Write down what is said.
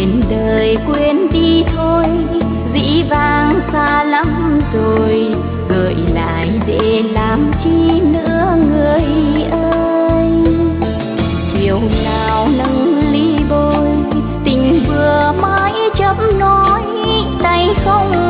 quên đời quên đi thôi, dĩ vãng xa lắm rồi, gợi lại để làm chi nữa người ơi. Chiều nào nâng ly bôi, tình vừa mãi chấp nói, tay không